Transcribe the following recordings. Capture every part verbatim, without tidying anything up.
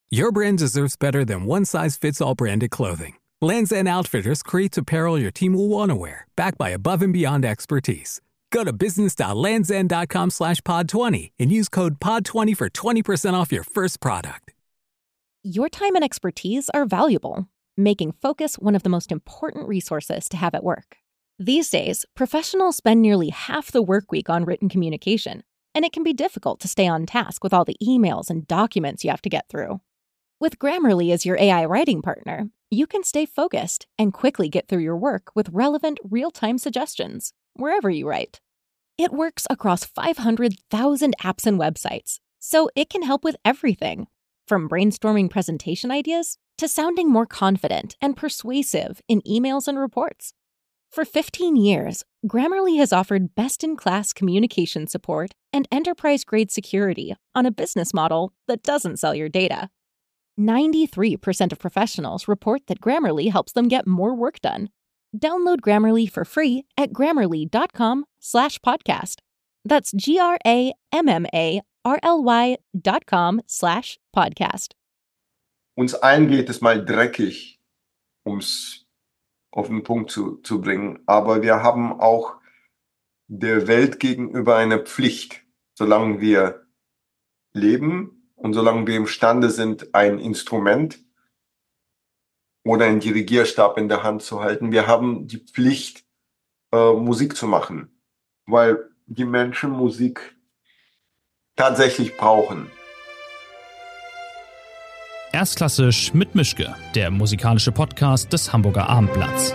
Your brand deserves better than one-size-fits-all branded clothing. Lands' End Outfitters creates apparel your team will want to wear, backed by above-and-beyond expertise. Go to business.landsend.com slash pod 20 and use code pod twenty for twenty percent off your first product. Your time and expertise are valuable, making focus one of the most important resources to have at work. These days, professionals spend nearly half the work week on written communication, and it can be difficult to stay on task with all the emails and documents you have to get through. With Grammarly as your A I writing partner, you can stay focused and quickly get through your work with relevant, real-time suggestions, wherever you write. It works across five hundred thousand apps and websites, so it can help with everything, from brainstorming presentation ideas to sounding more confident and persuasive in emails and reports. For fifteen years, Grammarly has offered best-in-class communication support and enterprise-grade security on a business model that doesn't sell your data. ninety-three percent of professionals report that Grammarly helps them get more work done. Download Grammarly for free at grammarly.com slash podcast. That's G-R-A-M-M-A-R-L-Y dot com slash podcast. Uns allen geht es mal dreckig, um es auf den Punkt zu, zu bringen. Aber wir haben auch der Welt gegenüber eine Pflicht, solange wir leben und solange wir imstande sind, ein Instrument oder einen Dirigierstab in der Hand zu halten. Wir haben die Pflicht, äh, Musik zu machen, weil die Menschen Musik tatsächlich brauchen. Erstklassisch mit Mischke, der musikalische Podcast des Hamburger Abendblatts.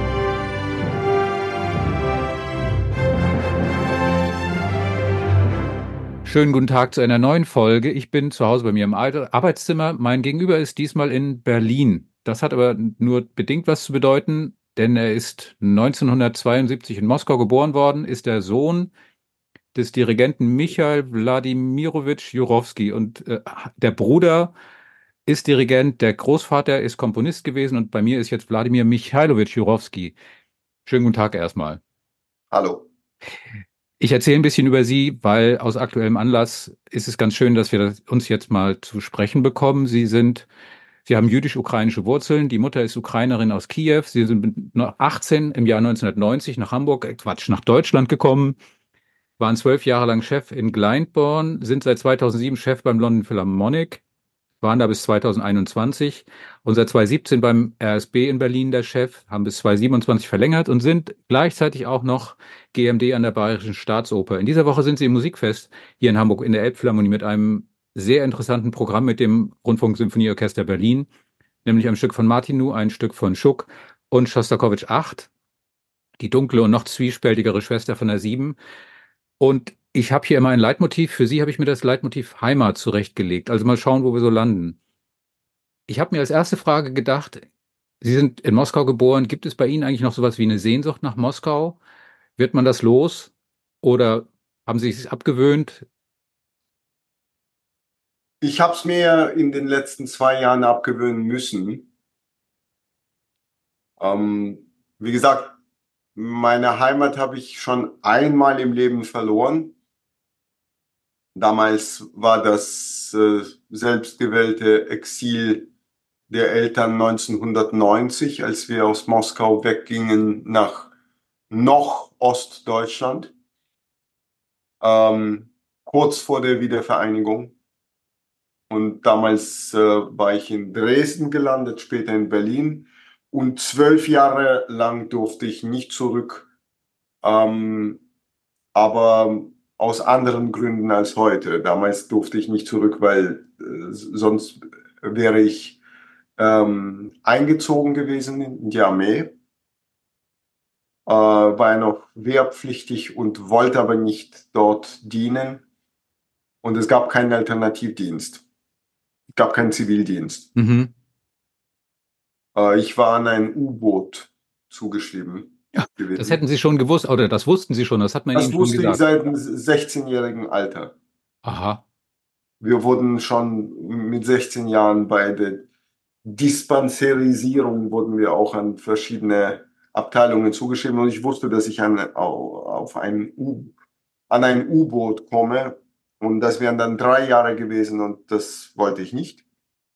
Schönen guten Tag zu einer neuen Folge. Ich bin zu Hause bei mir im Arbeitszimmer. Mein Gegenüber ist diesmal in Berlin. Das hat aber nur bedingt was zu bedeuten, denn er ist neunzehnhundertzweiundsiebzig in Moskau geboren worden, ist der Sohn des Dirigenten Michail Wladimirowitsch Jurowski. Und äh, der Bruder ist Dirigent, der Großvater ist Komponist gewesen und bei mir ist jetzt Wladimir Michailowitsch Jurowski. Schönen guten Tag erstmal. Hallo. Ich erzähle ein bisschen über Sie, weil aus aktuellem Anlass ist es ganz schön, dass wir uns jetzt mal zu sprechen bekommen. Sie sind, Sie haben jüdisch-ukrainische Wurzeln. Die Mutter ist Ukrainerin aus Kiew. Sie sind mit achtzehn im Jahr neunzehnhundertneunzig nach Hamburg, äh Quatsch, nach Deutschland gekommen, waren zwölf Jahre lang Chef in Glyndebourne, sind seit zweitausendsieben Chef beim London Philharmonic, waren da bis zweitausendeinundzwanzig und seit zweitausendsiebzehn beim R S B in Berlin der Chef, haben bis zweitausendsiebenundzwanzig verlängert und sind gleichzeitig auch noch G M D an der Bayerischen Staatsoper. In dieser Woche sind sie im Musikfest hier in Hamburg in der Elbphilharmonie mit einem sehr interessanten Programm mit dem Rundfunksymphonieorchester Berlin, nämlich ein Stück von Martinu, ein Stück von Schuck und Schostakowitsch acht, die dunkle und noch zwiespältigere Schwester von der sieben. Und ich habe hier immer ein Leitmotiv. Für Sie habe ich mir das Leitmotiv Heimat zurechtgelegt. Also mal schauen, wo wir so landen. Ich habe mir als erste Frage gedacht, Sie sind in Moskau geboren. Gibt es bei Ihnen eigentlich noch sowas wie eine Sehnsucht nach Moskau? Wird man das los? Oder haben Sie es abgewöhnt? Ich habe es mir in den letzten zwei Jahren abgewöhnen müssen. Ähm, wie gesagt, meine Heimat habe ich schon einmal im Leben verloren. Damals war das äh, selbstgewählte Exil der Eltern neunzehnhundertneunzig, als wir aus Moskau weggingen nach noch Ostdeutschland, ähm, kurz vor der Wiedervereinigung. Und damals äh, war ich in Dresden gelandet, später in Berlin. Und zwölf Jahre lang durfte ich nicht zurück, ähm, aber aus anderen Gründen als heute. Damals durfte ich nicht zurück, weil äh, sonst wäre ich ähm, eingezogen gewesen in die Armee, äh, war noch wehrpflichtig und wollte aber nicht dort dienen. Und es gab keinen Alternativdienst. Es gab keinen Zivildienst. Mhm. Äh, ich war an ein U-Boot zugeschrieben. Ja, das hätten Sie schon gewusst, oder das wussten Sie schon, das hat man Das Ihnen schon wusste ich gesagt. seit dem sechzehnjährigen Alter. Aha. Wir wurden schon mit sechzehn Jahren bei der Dispanserisierung wurden wir auch an verschiedene Abteilungen zugeschrieben und ich wusste, dass ich an, auf ein U, an ein U-Boot komme und das wären dann drei Jahre gewesen und das wollte ich nicht.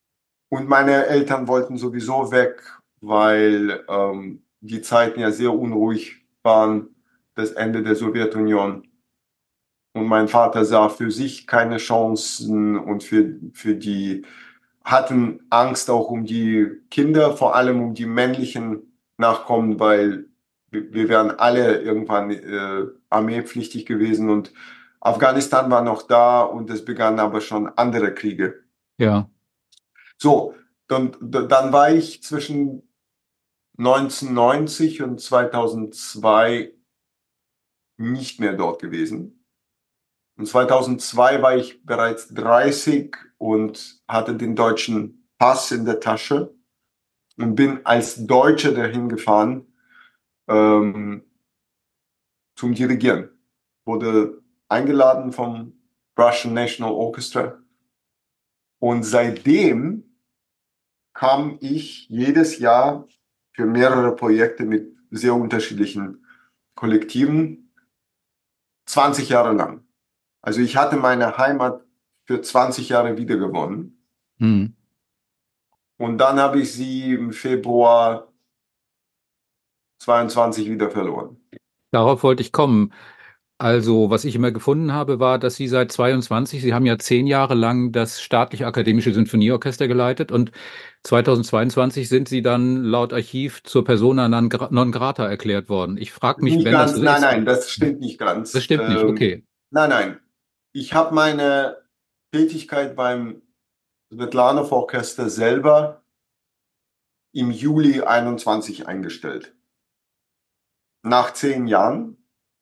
Und meine Eltern wollten sowieso weg, weil ähm, die Zeiten ja sehr unruhig waren, das Ende der Sowjetunion. Und mein Vater sah für sich keine Chancen und für, für die, hatten Angst auch um die Kinder, vor allem um die männlichen Nachkommen, weil wir, wir wären alle irgendwann äh, armeepflichtig gewesen und Afghanistan war noch da und es begannen aber schon andere Kriege. Ja. So, dann, dann war ich zwischen neunzehnhundertneunzig und zweitausendzwei nicht mehr dort gewesen. Und zweitausendzwei war ich bereits dreißig und hatte den deutschen Pass in der Tasche und bin als Deutscher dahin gefahren ähm, zum Dirigieren. Wurde eingeladen vom Russian National Orchestra. Und seitdem kam ich jedes Jahr für mehrere Projekte mit sehr unterschiedlichen Kollektiven, zwanzig Jahre lang. Also ich hatte meine Heimat für zwanzig Jahre wiedergewonnen. Hm. Und dann habe ich sie im Februar zweiundzwanzig wieder verloren. Darauf wollte ich kommen. Also, was ich immer gefunden habe, war, dass Sie seit zweiundzwanzig, Sie haben ja zehn Jahre lang das Staatliche Akademische Sinfonieorchester geleitet und zweitausendzweiundzwanzig sind Sie dann laut Archiv zur Persona non gra- non grata erklärt worden. Ich frage mich, Nicht wenn das ganz, so nein, ist. nein, das stimmt nicht ganz. Das stimmt nicht, Ähm, okay. Nein, nein. Ich habe meine Tätigkeit beim Svetlanov-Orchester selber im Juli einundzwanzig eingestellt. Nach zehn Jahren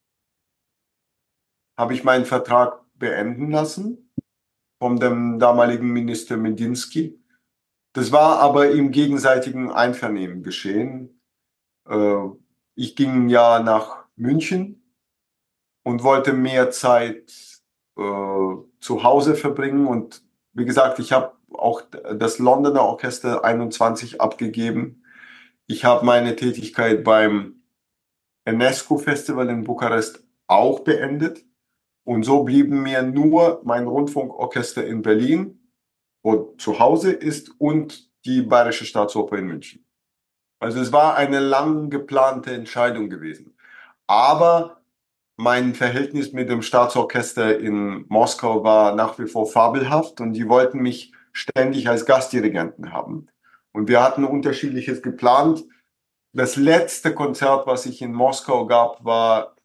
habe ich meinen Vertrag beenden lassen von dem damaligen Minister Medinsky. Das war aber im gegenseitigen Einvernehmen geschehen. Äh, ich ging ja nach München und wollte mehr Zeit äh, zu Hause verbringen. Und wie gesagt, ich habe auch das Londoner Orchester einundzwanzig abgegeben. Ich habe meine Tätigkeit beim Enescu Festival in Bukarest auch beendet. Und so blieben mir nur mein Rundfunkorchester in Berlin, wo zu Hause ist, und die Bayerische Staatsoper in München. Also es war eine lang geplante Entscheidung gewesen. Aber mein Verhältnis mit dem Staatsorchester in Moskau war nach wie vor fabelhaft und die wollten mich ständig als Gastdirigenten haben. Und wir hatten unterschiedliches geplant. Das letzte Konzert, was ich in Moskau gab, war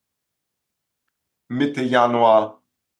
Mitte Januar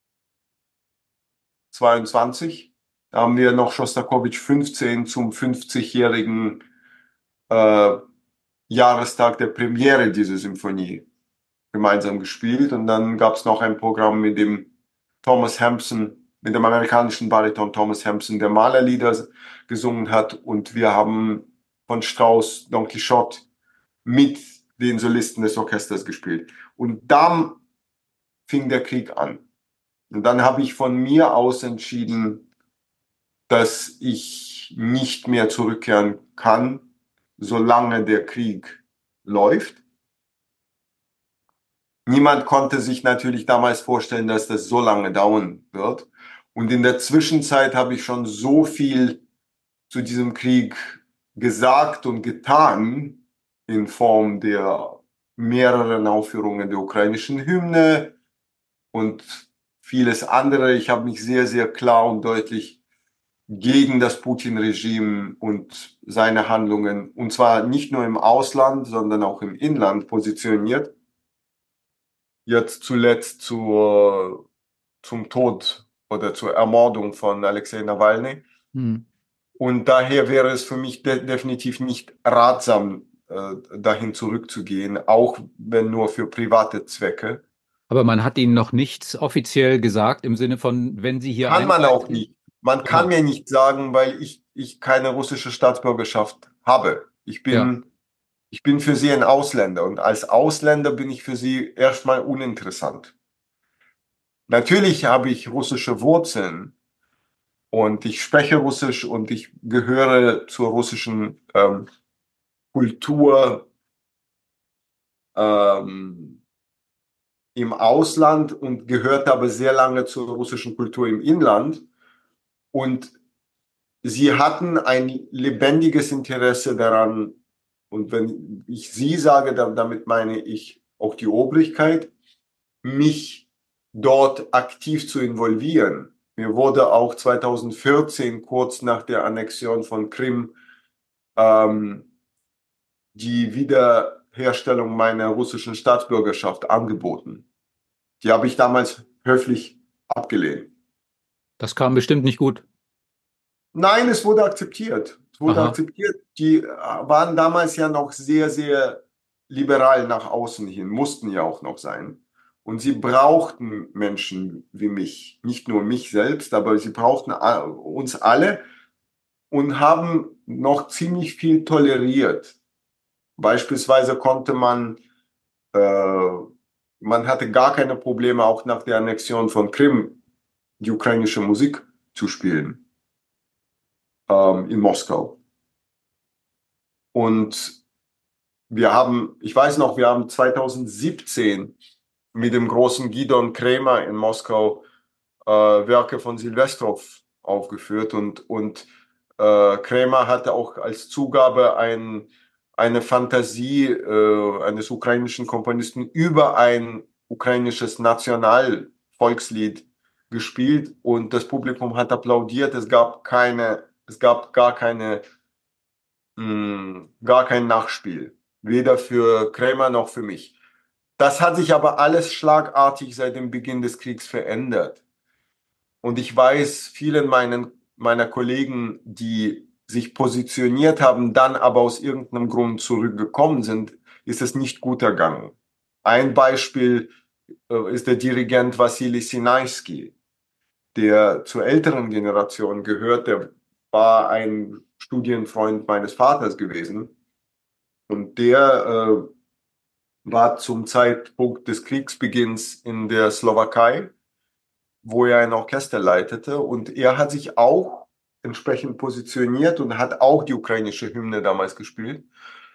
zweiundzwanzig. Da haben wir noch Schostakowitsch fünfzehn zum fünfzigjährigen äh, Jahrestag der Premiere dieser Symphonie gemeinsam gespielt. Und dann gab es noch ein Programm mit dem Thomas Hampson, mit dem amerikanischen Bariton Thomas Hampson, der Malerlieder gesungen hat. Und wir haben von Strauss Don Quixote mit den Solisten des Orchesters gespielt. Und dann fing der Krieg an. Und dann habe ich von mir aus entschieden, dass ich nicht mehr zurückkehren kann, solange der Krieg läuft. Niemand konnte sich natürlich damals vorstellen, dass das so lange dauern wird. Und in der Zwischenzeit habe ich schon so viel zu diesem Krieg gesagt und getan, in Form der mehreren Aufführungen der ukrainischen Hymne und vieles andere. Ich habe mich sehr, sehr klar und deutlich gegen das Putin-Regime und seine Handlungen, und zwar nicht nur im Ausland, sondern auch im Inland positioniert. Jetzt zuletzt zur, zum Tod oder zur Ermordung von Alexei Nawalny. Hm. Und daher wäre es für mich de definitiv nicht ratsam, äh, dahin zurückzugehen, auch wenn nur für private Zwecke. Aber man hat Ihnen noch nichts offiziell gesagt im Sinne von, wenn Sie hier Kann man einreisen- auch nicht. Man kann Ja. mir nicht sagen, weil ich, ich keine russische Staatsbürgerschaft habe. Ich bin, Ja. ich bin für sie ein Ausländer und als Ausländer bin ich für sie erstmal uninteressant. Natürlich habe ich russische Wurzeln und ich spreche Russisch und ich gehöre zur russischen ähm, Kultur ähm, im Ausland und gehörte aber sehr lange zur russischen Kultur im Inland. Und sie hatten ein lebendiges Interesse daran, und wenn ich sie sage, dann, damit meine ich auch die Obrigkeit, mich dort aktiv zu involvieren. Mir wurde auch zweitausendvierzehn, kurz nach der Annexion von Krim, ähm, die Wiederherstellung meiner russischen Staatsbürgerschaft angeboten. Die habe ich damals höflich abgelehnt. Das kam bestimmt nicht gut. Nein, es wurde akzeptiert. Es wurde Aha. akzeptiert. Die waren damals ja noch sehr, sehr liberal nach außen hin, mussten ja auch noch sein. Und sie brauchten Menschen wie mich, nicht nur mich selbst, aber sie brauchten uns alle und haben noch ziemlich viel toleriert. Beispielsweise konnte man, äh, man hatte gar keine Probleme, auch nach der Annexion von Krim, die ukrainische Musik zu spielen, ähm, in Moskau. Und wir haben, ich weiß noch, wir haben zweitausendsiebzehn mit dem großen Gidon Kremer in Moskau äh, Werke von Silvestrov aufgeführt und, und äh, Kremer hatte auch als Zugabe ein, eine Fantasie äh, eines ukrainischen Komponisten über ein ukrainisches Nationalvolkslied gespielt und das Publikum hat applaudiert. Es gab keine, es gab gar keine, mh, gar kein Nachspiel, weder für Kremer noch für mich. Das hat sich aber alles schlagartig seit dem Beginn des Kriegs verändert. Und ich weiß, vielen meinen, meiner Kollegen, die sich positioniert haben, dann aber aus irgendeinem Grund zurückgekommen sind, ist es nicht gut ergangen. Ein Beispiel äh, ist der Dirigent Wassili Sinaisky, der zur älteren Generation gehört. Der war ein Studienfreund meines Vaters gewesen. Und der äh, war zum Zeitpunkt des Kriegsbeginns in der Slowakei, wo er ein Orchester leitete. Und er hat sich auch entsprechend positioniert und hat auch die ukrainische Hymne damals gespielt.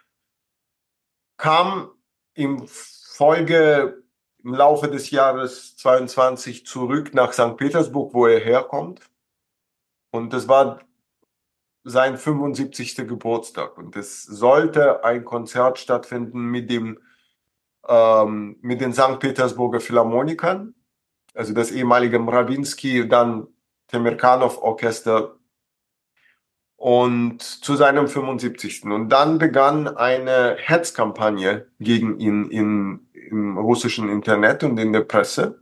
Kam im Folge, im Laufe des Jahres zweiundzwanzig zurück nach Sankt Petersburg, wo er herkommt. Und das war sein fünfundsiebzigster Geburtstag. Und es sollte ein Konzert stattfinden mit dem ähm, mit den Sankt Petersburger Philharmonikern, also das ehemalige Mrawinsky, dann Temirkanov-Orchester und zu seinem fünfundsiebzigsten Und dann begann eine Hetzkampagne gegen ihn in, im russischen Internet und in der Presse,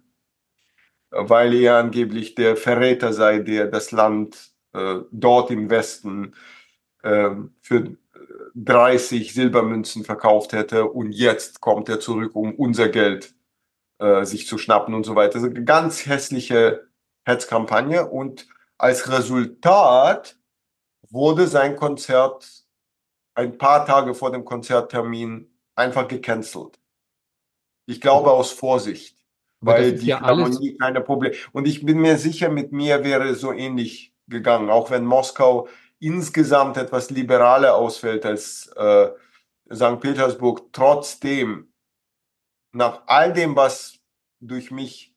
weil er angeblich der Verräter sei, der das Land äh, dort im Westen äh, für dreißig Silbermünzen verkauft hätte und jetzt kommt er zurück, um unser Geld äh, sich zu schnappen und so weiter. Also eine ganz hässliche Hetzkampagne und als Resultat wurde sein Konzert ein paar Tage vor dem Konzerttermin einfach gecancelt. Ich glaube aus Vorsicht, Aber weil das ist die ja alles, Philharmonie keine Probleme. Und ich bin mir sicher, mit mir wäre es so ähnlich gegangen, auch wenn Moskau insgesamt etwas liberaler ausfällt als äh, Sankt Petersburg. Trotzdem, nach all dem, was durch mich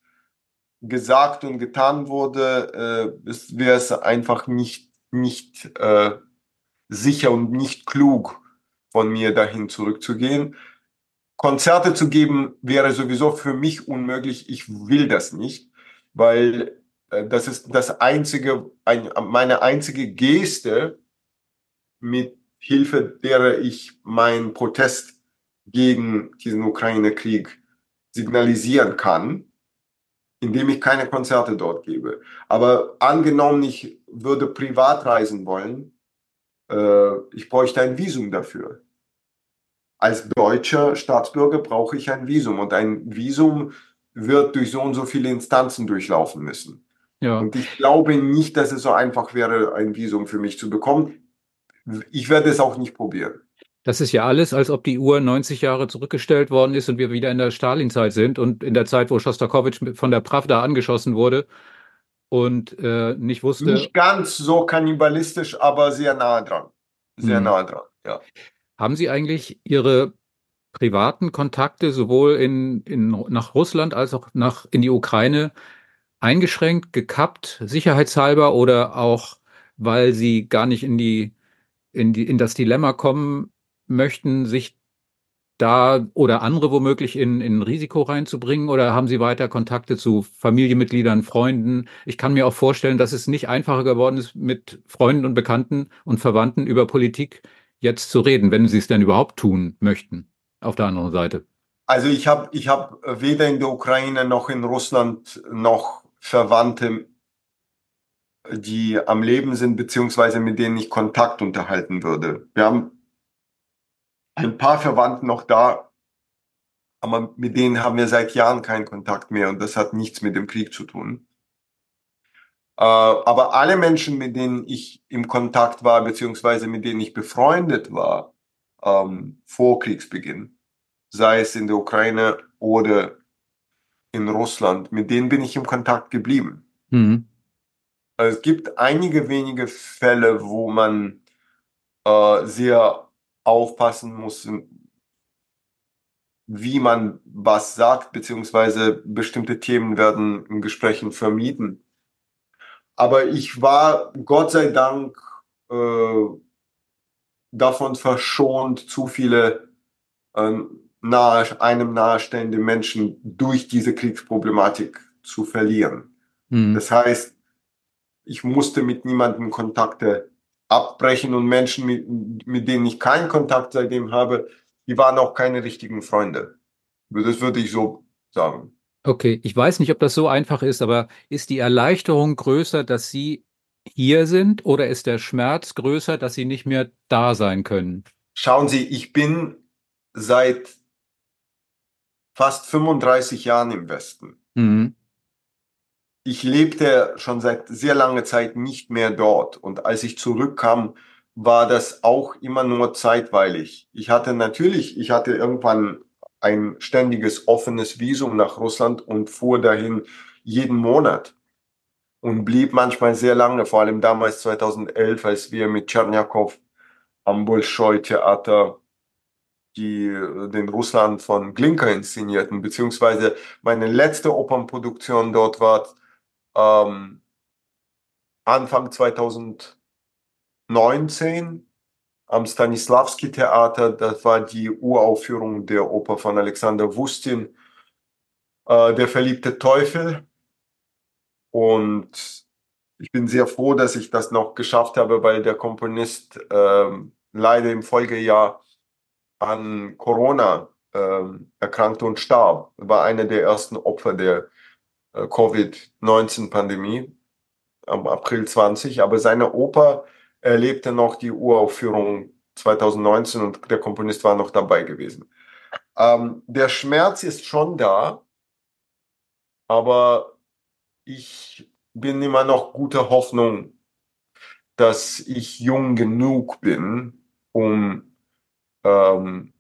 gesagt und getan wurde, äh, wäre es einfach nicht, nicht äh, sicher und nicht klug von mir, dahin zurückzugehen. Konzerte zu geben wäre sowieso für mich unmöglich. Ich will das nicht, weil äh, das ist das einzige, ein, meine einzige Geste, mit Hilfe derer ich meinen Protest gegen diesen Ukraine-Krieg signalisieren kann, indem ich keine Konzerte dort gebe. Aber angenommen, ich würde privat reisen wollen, äh, ich bräuchte ein Visum dafür. Als deutscher Staatsbürger brauche ich ein Visum und ein Visum wird durch so und so viele Instanzen durchlaufen müssen. ja. Und ich glaube nicht, dass es so einfach wäre, ein Visum für mich zu bekommen. Ich werde es auch nicht probieren. Das ist ja alles, als ob die Uhr neunzig Jahre zurückgestellt worden ist und wir wieder in der Stalinzeit sind und in der Zeit, wo Schostakowitsch von der Prawda angeschossen wurde und äh, nicht wusste. Nicht ganz so kannibalistisch, aber sehr nah dran. Sehr Hm. nah dran, ja. Haben Sie eigentlich Ihre privaten Kontakte sowohl in, in, nach Russland als auch nach, in die Ukraine eingeschränkt, gekappt, sicherheitshalber oder auch weil sie gar nicht in die, in die, in das Dilemma kommen möchten, sich da oder andere womöglich in, in Risiko reinzubringen? Oder haben Sie weiter Kontakte zu Familienmitgliedern, Freunden? Ich kann mir auch vorstellen, dass es nicht einfacher geworden ist, mit Freunden und Bekannten und Verwandten über Politik jetzt zu reden, wenn Sie es denn überhaupt tun möchten, auf der anderen Seite. Also ich habe ich hab weder in der Ukraine noch in Russland noch Verwandte, die am Leben sind, beziehungsweise mit denen ich Kontakt unterhalten würde. Wir haben ein paar Verwandte noch da, aber mit denen haben wir seit Jahren keinen Kontakt mehr und das hat nichts mit dem Krieg zu tun. Äh, aber alle Menschen, mit denen ich im Kontakt war, beziehungsweise mit denen ich befreundet war, ähm, vor Kriegsbeginn, sei es in der Ukraine oder in Russland, mit denen bin ich im Kontakt geblieben. Mhm. Also es gibt einige wenige Fälle, wo man äh, sehr aufpassen muss, wie man was sagt, beziehungsweise bestimmte Themen werden in Gesprächen vermieden. Aber ich war Gott sei Dank äh, davon verschont, zu viele äh, nahe, einem nahestehende Menschen durch diese Kriegsproblematik zu verlieren. Mhm. Das heißt, ich musste mit niemandem Kontakte abbrechen und Menschen, mit, mit denen ich keinen Kontakt seitdem habe, die waren auch keine richtigen Freunde. Das würde ich so sagen. Okay, ich weiß nicht, ob das so einfach ist, aber ist die Erleichterung größer, dass Sie hier sind, oder ist der Schmerz größer, dass Sie nicht mehr da sein können? Schauen Sie, ich bin seit fast fünfunddreißig Jahren im Westen. Mhm. Ich lebte schon seit sehr langer Zeit nicht mehr dort. Und als ich zurückkam, war das auch immer nur zeitweilig. Ich hatte natürlich, ich hatte irgendwann ein ständiges offenes Visum nach Russland und fuhr dahin jeden Monat und blieb manchmal sehr lange, vor allem damals zweitausendelf, als wir mit Tscherniakow am Bolschoi-Theater die den Russland von Glinka inszenierten, beziehungsweise meine letzte Opernproduktion dort war ähm, Anfang zweitausendneunzehn am Stanislavski-Theater. Das war die Uraufführung der Oper von Alexander Wustin, äh, Der verliebte Teufel. Und ich bin sehr froh, dass ich das noch geschafft habe, weil der Komponist äh, leider im Folgejahr an Corona äh, erkrankte und starb. War einer der ersten Opfer der äh, Covid neunzehn Pandemie am April zwanzig. Aber seine Oper erlebte noch die Uraufführung zweitausendneunzehn und der Komponist war noch dabei gewesen. Ähm, der Schmerz ist schon da, aber ich bin immer noch guter Hoffnung, dass ich jung genug bin, um ähm,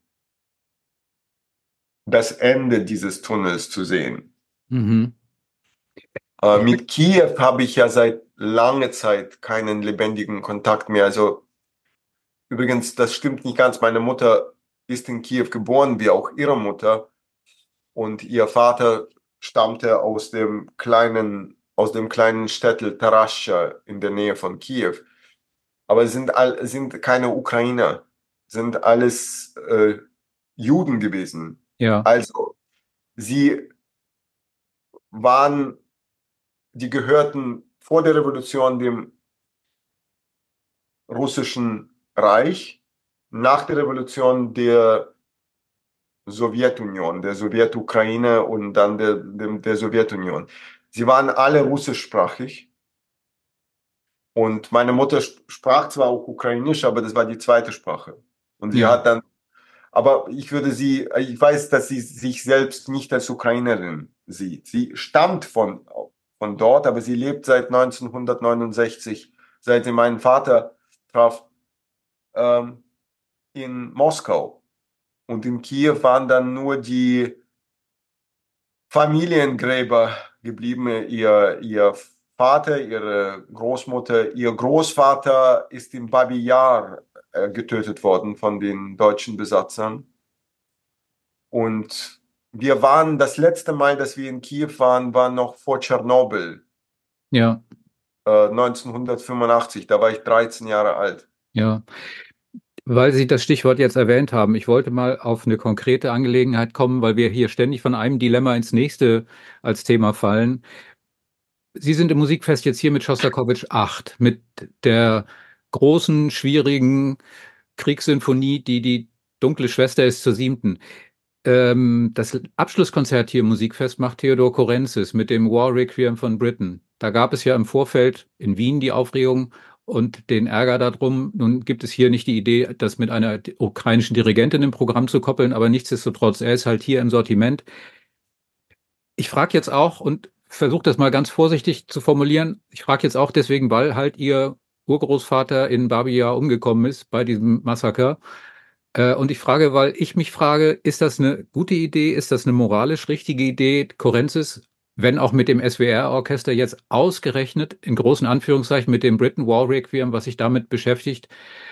das Ende dieses Tunnels zu sehen. Mhm. Äh, mit Kiew habe ich ja seit langer Zeit keinen lebendigen Kontakt mehr. Also übrigens, das stimmt nicht ganz. Meine Mutter ist in Kiew geboren, wie auch ihre Mutter. Und ihr Vater stammte aus dem kleinen, aus dem kleinen Städtel Tarascha in der Nähe von Kiew. Aber es sind, all, sind keine Ukrainer, sind alles äh, Juden gewesen. Ja. Also sie waren, die gehörten vor der Revolution dem russischen Reich, nach der Revolution der Sowjetunion, der Sowjetukraine und dann der, der, der Sowjetunion. Sie waren alle russischsprachig und meine Mutter sprach zwar auch Ukrainisch, aber das war die zweite Sprache. Und sie Ja. hat dann, aber ich würde sie, ich weiß, dass sie sich selbst nicht als Ukrainerin sieht. Sie stammt von, von dort, aber sie lebt seit neunzehnhundertneunundsechzig, seit sie meinen Vater traf, ähm, in Moskau. Und in Kiew waren dann nur die Familiengräber geblieben. Ihr, ihr Vater, ihre Großmutter, ihr Großvater ist in Babi Yar äh, getötet worden von den deutschen Besatzern. Und wir waren, das letzte Mal, dass wir in Kiew waren, war noch vor Tschernobyl. Ja. äh, neunzehnhundertfünfundachtzig, da war ich dreizehn Jahre alt. Ja, weil Sie das Stichwort jetzt erwähnt haben, ich wollte mal auf eine konkrete Angelegenheit kommen, weil wir hier ständig von einem Dilemma ins nächste als Thema fallen. Sie sind im Musikfest jetzt hier mit Schostakowitsch acht, mit der großen, schwierigen Kriegssinfonie, die die dunkle Schwester ist zur siebten. Ähm, das Abschlusskonzert hier im Musikfest macht Theodor Korentzis mit dem War Requiem von Britten. Da gab es ja im Vorfeld in Wien die Aufregung und den Ärger darum. Nun gibt es hier nicht die Idee, das mit einer ukrainischen Dirigentin im Programm zu koppeln, aber nichtsdestotrotz, er ist halt hier im Sortiment. Ich frage jetzt auch und versuche das mal ganz vorsichtig zu formulieren. Ich frage jetzt auch deswegen, weil halt Ihr Urgroßvater in Babi Yar umgekommen ist bei diesem Massaker. Äh, und ich frage, weil ich mich frage, ist das eine gute Idee? Ist das eine moralisch richtige Idee, Korentzis, wenn auch mit dem S W R-Orchester jetzt ausgerechnet, in großen Anführungszeichen, mit dem Britain War Requiem, was sich damit beschäftigt,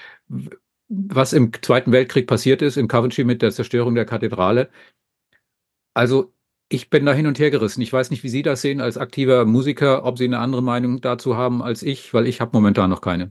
was im Zweiten Weltkrieg passiert ist, in Coventry mit der Zerstörung der Kathedrale. Also ich bin da hin und her gerissen. Ich weiß nicht, wie Sie das sehen als aktiver Musiker, ob Sie eine andere Meinung dazu haben als ich, weil ich habe momentan noch keine.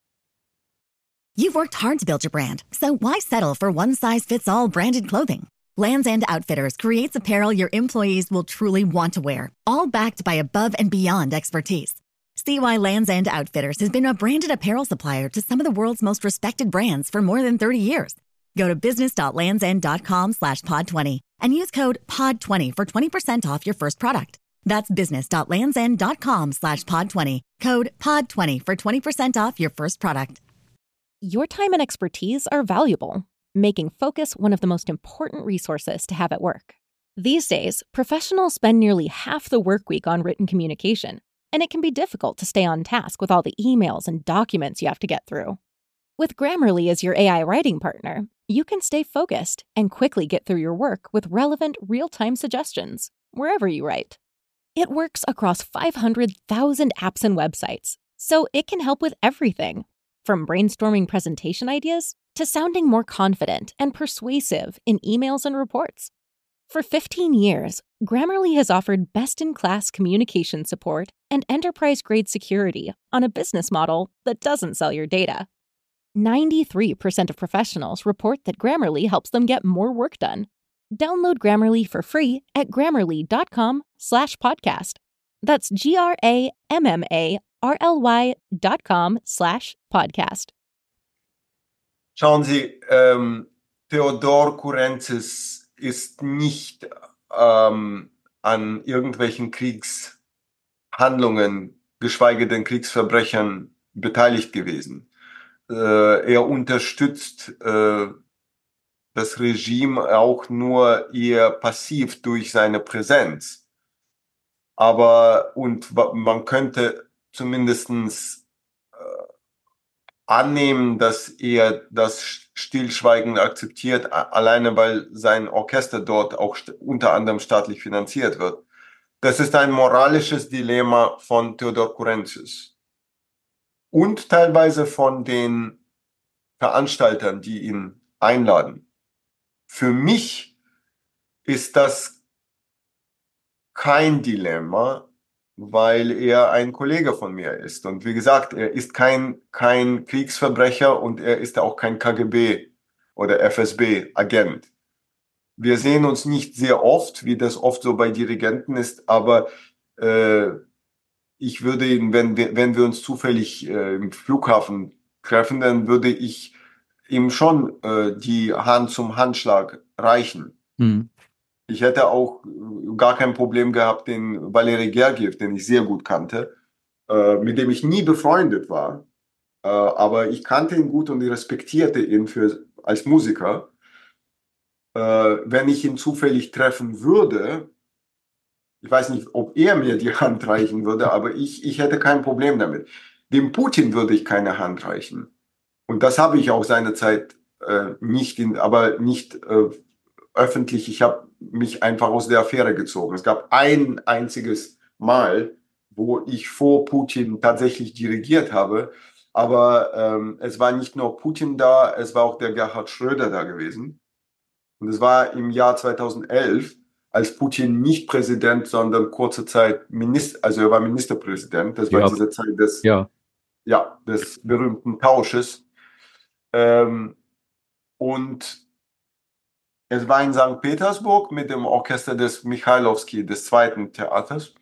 You've worked hard to build your brand, so why settle for one-size-fits-all branded clothing? Lands' End Outfitters creates apparel your employees will truly want to wear, all backed by above-and-beyond expertise. See why Lands' End Outfitters has been a branded apparel supplier to some of the world's most respected brands for more than thirty years. Go to business.landsend.com slash pod 20 and use code pod twenty for twenty percent off your first product. That's business.landsend.com slash pod 20, code pod twenty for twenty percent off your first product. Your time and expertise are valuable, making focus one of the most important resources to have at work. These days, professionals spend nearly half the work week on written communication, and it can be difficult to stay on task with all the emails and documents you have to get through. With Grammarly as your A I writing partner, you can stay focused and quickly get through your work with relevant, real-time suggestions, wherever you write. It works across five hundred thousand apps and websites, so it can help with everything, from brainstorming presentation ideas to sounding more confident and persuasive in emails and reports. For fifteen years, Grammarly has offered best-in-class communication support and enterprise-grade security on a business model that doesn't sell your data. ninety-three percent of professionals report that Grammarly helps them get more work done. Download Grammarly for free at grammarly.com slash podcast. That's G-R-A-M-M-A-R-L-Y dot com slash podcast. Schauen Sie, ähm, Theodor Korentzis ist nicht ähm, an irgendwelchen Kriegshandlungen, geschweige denn Kriegsverbrechern beteiligt gewesen. Äh, er unterstützt äh, das Regime auch nur eher passiv durch seine Präsenz. Aber, und man könnte zumindestens äh, annehmen, dass er das stillschweigend akzeptiert, alleine weil sein Orchester dort auch unter anderem staatlich finanziert wird. Das ist ein moralisches Dilemma von Theodor Korentzis und teilweise von den Veranstaltern, die ihn einladen. Für mich ist das kein Dilemma, weil er ein Kollege von mir ist. Und wie gesagt, er ist kein, kein Kriegsverbrecher und er ist auch kein K G B oder F S B-Agent. Wir sehen uns nicht sehr oft, wie das oft so bei Dirigenten ist, aber äh, ich würde ihn, wenn wir, wenn wir uns zufällig äh, im Flughafen treffen, dann würde ich ihm schon äh, die Hand zum Handschlag reichen. Mhm. Ich hätte auch gar kein Problem gehabt, den Valery Gergiev, den ich sehr gut kannte, äh, mit dem ich nie befreundet war, äh, aber ich kannte ihn gut und ich respektierte ihn für, als Musiker. Äh, wenn ich ihn zufällig treffen würde, ich weiß nicht, ob er mir die Hand reichen würde, aber ich, ich hätte kein Problem damit. Dem Putin würde ich keine Hand reichen. Und das habe ich auch seinerzeit äh, nicht, in, aber nicht äh, öffentlich. Ich habe mich einfach aus der Affäre gezogen. Es gab ein einziges Mal, wo ich vor Putin tatsächlich dirigiert habe, aber ähm, es war nicht nur Putin da, es war auch der Gerhard Schröder da gewesen. Und es war im Jahr zweitausendelf als Putin nicht Präsident, sondern kurze Zeit Minister, also er war Ministerpräsident. Das war Ja. diese Zeit des, Ja. ja, des berühmten Tausches. Ähm, und es war in Sankt Petersburg mit dem Orchester des Michailowski, des zweiten Theaters.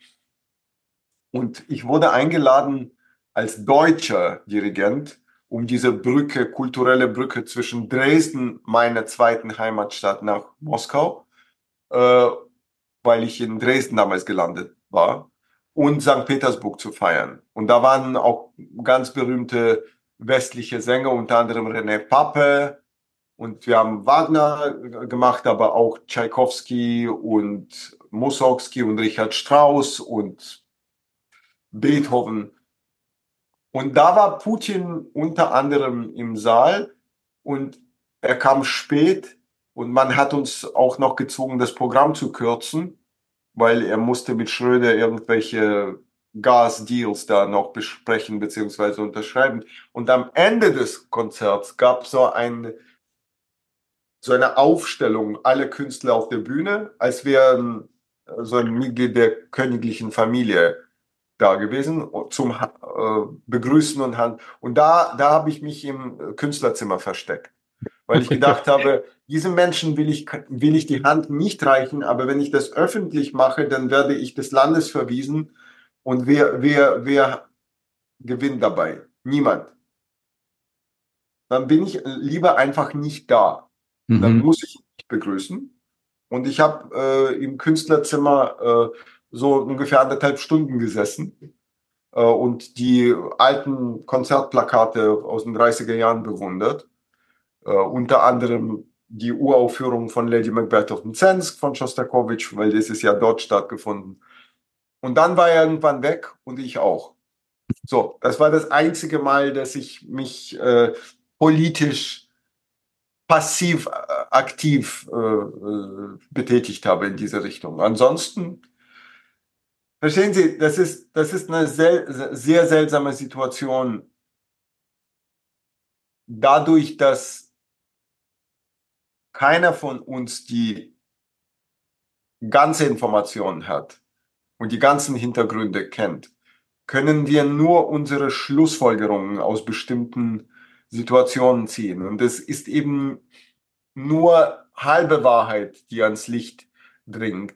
Und ich wurde eingeladen als deutscher Dirigent, um diese Brücke, kulturelle Brücke zwischen Dresden, meiner zweiten Heimatstadt, nach Moskau, äh, weil ich in Dresden damals gelandet war, und Sankt Petersburg zu feiern. Und da waren auch ganz berühmte westliche Sänger, unter anderem René Pape, und wir haben Wagner gemacht, aber auch Tschaikowski und Mussorgsky und Richard Strauss und Beethoven. Und da war Putin unter anderem im Saal und er kam spät und man hat uns auch noch gezwungen, das Programm zu kürzen, weil er musste mit Schröder irgendwelche Gasdeals da noch besprechen bzw. unterschreiben. Und am Ende des Konzerts gab es so ein so eine Aufstellung, alle Künstler auf der Bühne, als wären so ein Mitglied der königlichen Familie da gewesen, zum äh, Begrüßen und Hand. Und da, da habe ich mich im Künstlerzimmer versteckt, weil ich gedacht habe, diesen Menschen will ich, will ich die Hand nicht reichen, aber wenn ich das öffentlich mache, dann werde ich des Landes verwiesen und wer, wer, wer gewinnt dabei? Niemand. Dann bin ich lieber einfach nicht da. Mhm. Dann muss ich mich begrüßen. Und ich habe äh, im Künstlerzimmer äh, so ungefähr anderthalb Stunden gesessen äh, und die alten Konzertplakate aus den dreißiger Jahren bewundert. Äh, unter anderem die Uraufführung von Lady Macbeth of Mzensk von Schostakowitsch, weil das ist ja dort stattgefunden. Und dann war er irgendwann weg und ich auch. So, das war das einzige Mal, dass ich mich äh, politisch passiv äh, aktiv äh, äh, betätigt habe in diese Richtung. Ansonsten, verstehen Sie, das ist, das ist eine sehr, sehr seltsame Situation. Dadurch, dass keiner von uns die ganze Information hat und die ganzen Hintergründe kennt, können wir nur unsere Schlussfolgerungen aus bestimmten Situationen ziehen. Und es ist eben nur halbe Wahrheit, die ans Licht dringt,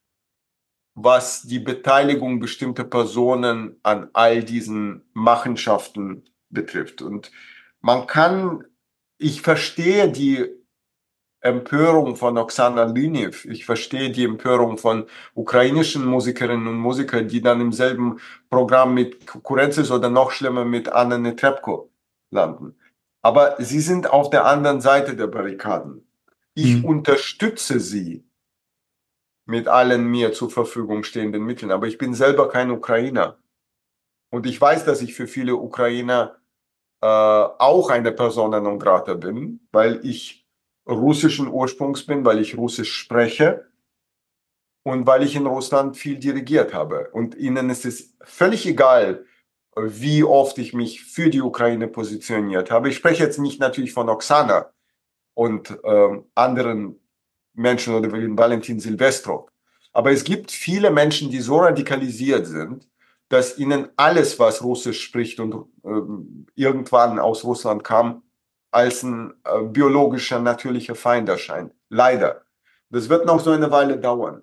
was die Beteiligung bestimmter Personen an all diesen Machenschaften betrifft. Und man kann, ich verstehe die Empörung von Oksana Lyniv, ich verstehe die Empörung von ukrainischen Musikerinnen und Musikern, die dann im selben Programm mit Kurenzis oder noch schlimmer mit Anna Netrebko landen. Aber sie sind auf der anderen Seite der Barrikaden. Ich mhm. unterstütze sie mit allen mir zur Verfügung stehenden Mitteln, aber ich bin selber kein Ukrainer. Und ich weiß, dass ich für viele Ukrainer äh, auch eine Persona non grata bin, weil ich russischen Ursprungs bin, weil ich Russisch spreche und weil ich in Russland viel dirigiert habe. Und ihnen ist es völlig egal, wie oft ich mich für die Ukraine positioniert habe. Ich spreche jetzt nicht natürlich von Oksana und ähm, anderen Menschen oder wie Valentin Silvestrov. Aber es gibt viele Menschen, die so radikalisiert sind, dass ihnen alles, was Russisch spricht und ähm, irgendwann aus Russland kam, als ein äh, biologischer, natürlicher Feind erscheint. Leider. Das wird noch so eine Weile dauern.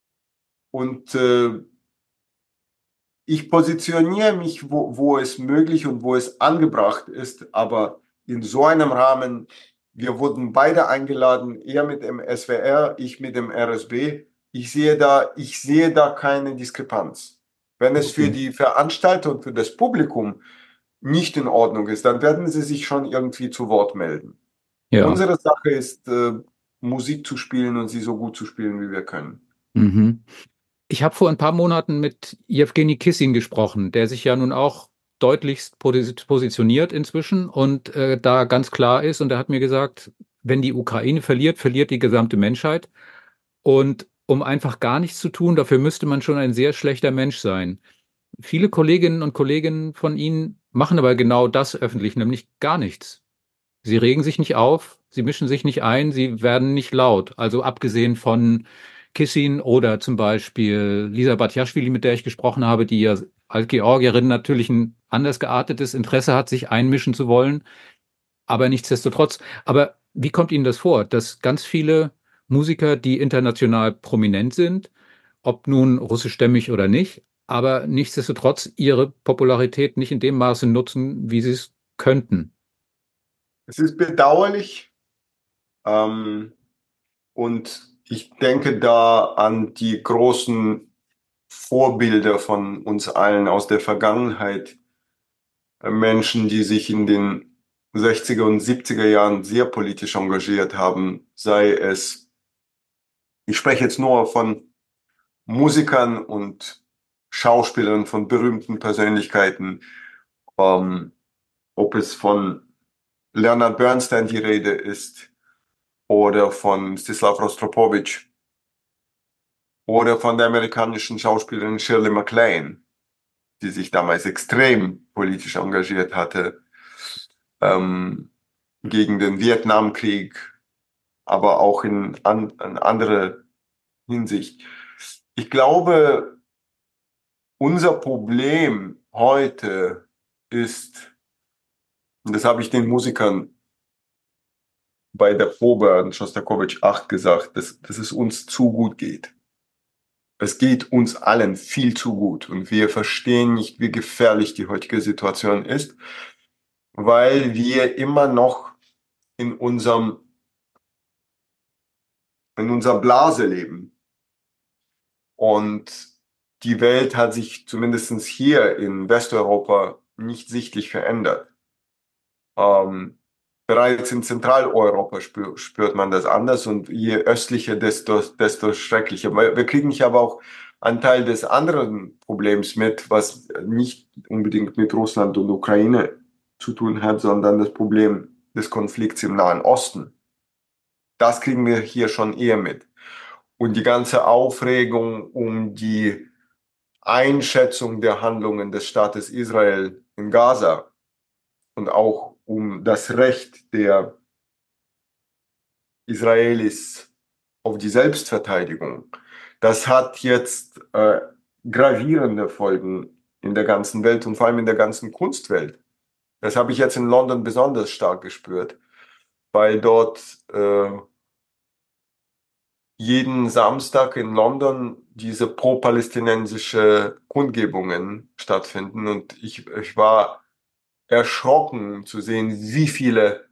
Und äh, ich positioniere mich, wo, wo es möglich und wo es angebracht ist, aber in so einem Rahmen, wir wurden beide eingeladen, er mit dem S W R, ich mit dem R S B. Ich sehe da, ich sehe da keine Diskrepanz. Wenn es für die Veranstalter und für das Publikum nicht in Ordnung ist, dann werden sie sich schon irgendwie zu Wort melden. Ja. Unsere Sache ist, äh, Musik zu spielen und sie so gut zu spielen, wie wir können. Mhm. Ich habe vor ein paar Monaten mit Jewgeni Kissin gesprochen, der sich ja nun auch deutlichst positioniert inzwischen und äh, da ganz klar ist. Und er hat mir gesagt, wenn die Ukraine verliert, verliert die gesamte Menschheit. Und um einfach gar nichts zu tun, dafür müsste man schon ein sehr schlechter Mensch sein. Viele Kolleginnen und Kollegen von Ihnen machen aber genau das öffentlich, nämlich gar nichts. Sie regen sich nicht auf, sie mischen sich nicht ein, sie werden nicht laut. Also abgesehen von Kissin oder zum Beispiel Lisa Batjaschwili, mit der ich gesprochen habe, die ja als Georgierin natürlich ein anders geartetes Interesse hat, sich einmischen zu wollen, aber nichtsdestotrotz. Aber wie kommt Ihnen das vor, dass ganz viele Musiker, die international prominent sind, ob nun russischstämmig oder nicht, aber nichtsdestotrotz ihre Popularität nicht in dem Maße nutzen, wie sie es könnten? Es ist bedauerlich, ähm, und ich denke da an die großen Vorbilder von uns allen aus der Vergangenheit, äh, Menschen, die sich in den sechziger und siebziger Jahren sehr politisch engagiert haben, sei es, ich spreche jetzt nur von Musikern und Schauspielern, von berühmten Persönlichkeiten, ähm, ob es von Leonard Bernstein die Rede ist oder von Stislav Rostropowitsch oder von der amerikanischen Schauspielerin Shirley MacLaine, die sich damals extrem politisch engagiert hatte, ähm, gegen den Vietnamkrieg, aber auch in, an, in andere Hinsicht. Ich glaube, unser Problem heute ist, und das habe ich den Musikern bei der Probe an Schostakowitsch acht gesagt, dass, dass es uns zu gut geht. Es geht uns allen viel zu gut und wir verstehen nicht, wie gefährlich die heutige Situation ist, weil wir immer noch in unserem, in unserer Blase leben. Und die Welt hat sich zumindest hier in Westeuropa nicht sichtlich verändert. Ähm, bereits in Zentraleuropa spür, spürt man das anders und je östlicher, desto, desto schrecklicher. Wir kriegen nicht aber auch einen Teil des anderen Problems mit, was nicht unbedingt mit Russland und Ukraine zu tun hat, sondern das Problem des Konflikts im Nahen Osten. Das kriegen wir hier schon eher mit. Und die ganze Aufregung um die Einschätzung der Handlungen des Staates Israel in Gaza und auch um das Recht der Israelis auf die Selbstverteidigung, das hat jetzt äh, gravierende Folgen in der ganzen Welt und vor allem in der ganzen Kunstwelt. Das habe ich jetzt in London besonders stark gespürt, weil dort äh, jeden Samstag in London diese pro-palästinensische Kundgebungen stattfinden. Und ich, ich war erschrocken zu sehen, wie viele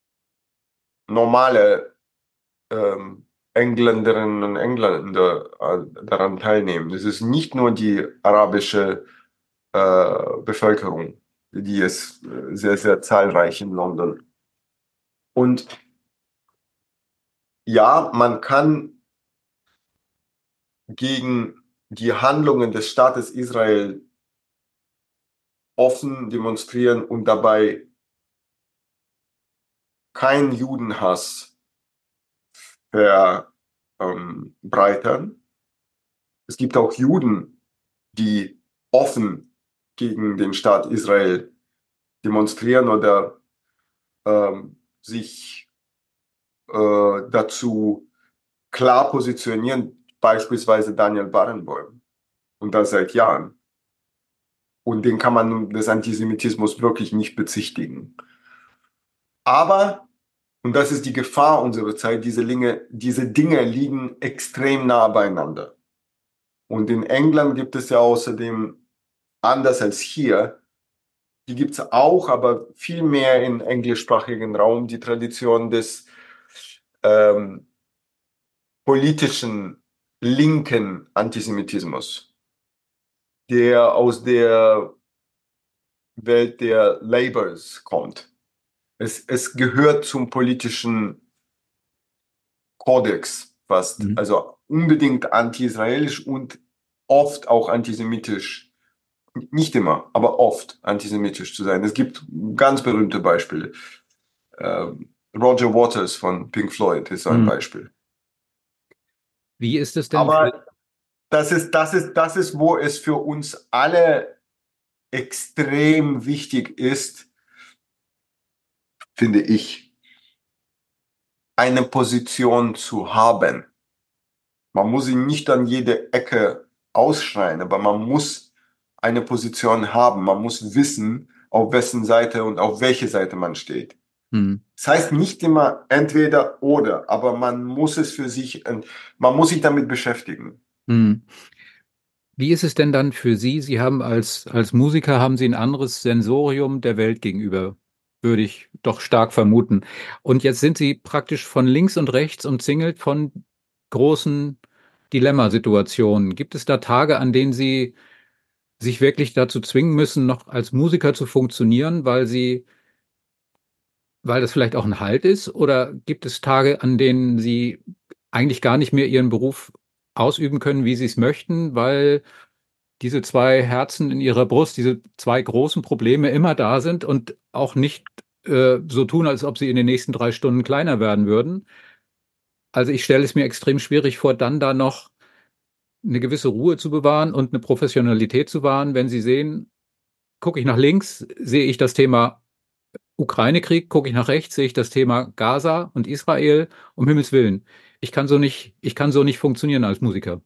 normale ähm, Engländerinnen und Engländer äh, daran teilnehmen. Es ist nicht nur die arabische äh, Bevölkerung, die ist äh, sehr, sehr zahlreich in London. Und ja, man kann gegen die Handlungen des Staates Israel offen demonstrieren und dabei keinen Judenhass verbreitern. Es gibt auch Juden, die offen gegen den Staat Israel demonstrieren oder ähm, sich äh, dazu klar positionieren, beispielsweise Daniel Barenboim, und das seit Jahren. Und den kann man des Antisemitismus wirklich nicht bezichtigen. Aber, und das ist die Gefahr unserer Zeit, diese Dinge, diese Dinge liegen extrem nah beieinander. Und in England gibt es ja außerdem, anders als hier, die gibt es auch, aber viel mehr im englischsprachigen Raum, die Tradition des ähm, politischen linken Antisemitismus, der aus der Welt der Labours kommt. Es, es gehört zum politischen Kodex fast, mhm. Also unbedingt anti-israelisch und oft auch antisemitisch, nicht immer, aber oft antisemitisch zu sein. Es gibt ganz berühmte Beispiele. Ähm, Roger Waters von Pink Floyd ist so ein mhm. Beispiel. Wie ist es denn? Aber das ist, das ist, das ist, wo es für uns alle extrem wichtig ist, finde ich, eine Position zu haben. Man muss ihn nicht an jede Ecke ausschreien, aber man muss eine Position haben. Man muss wissen, auf wessen Seite und auf welche Seite man steht. Hm. Das heißt nicht immer entweder oder, aber man muss es für sich, man muss sich damit beschäftigen. Hm. Wie ist es denn dann für Sie? Sie haben als, als Musiker haben Sie ein anderes Sensorium der Welt gegenüber, würde ich doch stark vermuten. Und jetzt sind Sie praktisch von links und rechts umzingelt von großen Dilemmasituationen. Gibt es da Tage, an denen Sie sich wirklich dazu zwingen müssen, noch als Musiker zu funktionieren, weil Sie, weil das vielleicht auch ein Halt ist? Oder gibt es Tage, an denen Sie eigentlich gar nicht mehr Ihren Beruf ausüben können, wie Sie es möchten, weil diese zwei Herzen in ihrer Brust, diese zwei großen Probleme immer da sind und auch nicht äh, so tun, als ob sie in den nächsten drei Stunden kleiner werden würden? Also ich stelle es mir extrem schwierig vor, dann da noch eine gewisse Ruhe zu bewahren und eine Professionalität zu wahren, wenn Sie sehen, gucke ich nach links, sehe ich das Thema Ukraine-Krieg, gucke ich nach rechts, sehe ich das Thema Gaza und Israel, um Himmels Willen. Ich kann so nicht, ich kann so nicht funktionieren als Musiker.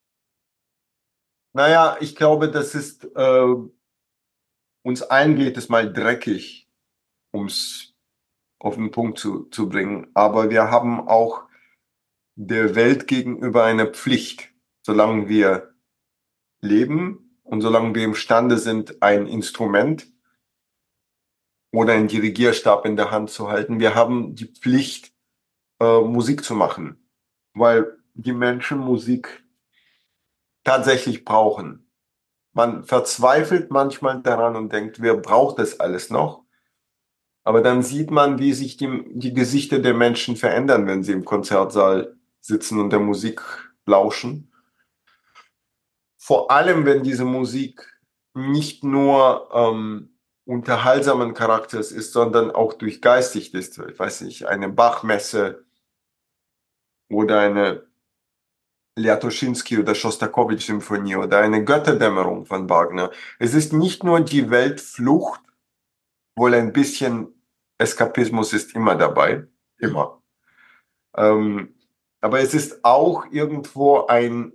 Naja, ich glaube, das ist, äh, uns allen geht es mal dreckig, um es auf den Punkt zu, zu bringen. Aber wir haben auch der Welt gegenüber eine Pflicht, solange wir leben und solange wir imstande sind, ein Instrument oder einen Dirigierstab in der Hand zu halten. Wir haben die Pflicht, äh, Musik zu machen, weil die Menschen Musik tatsächlich brauchen. Man verzweifelt manchmal daran und denkt, wer braucht das alles noch? Aber dann sieht man, wie sich die, die Gesichter der Menschen verändern, wenn sie im Konzertsaal sitzen und der Musik lauschen. Vor allem, wenn diese Musik nicht nur ähm, unterhaltsamen Charakters ist, sondern auch durchgeistigt ist. Ich weiß nicht, eine Bachmesse oder eine Liatoschinski oder Schostakowitsch-Symphonie oder eine Götterdämmerung von Wagner. Es ist nicht nur die Weltflucht, wohl ein bisschen Eskapismus ist immer dabei, immer. Ähm, aber es ist auch irgendwo ein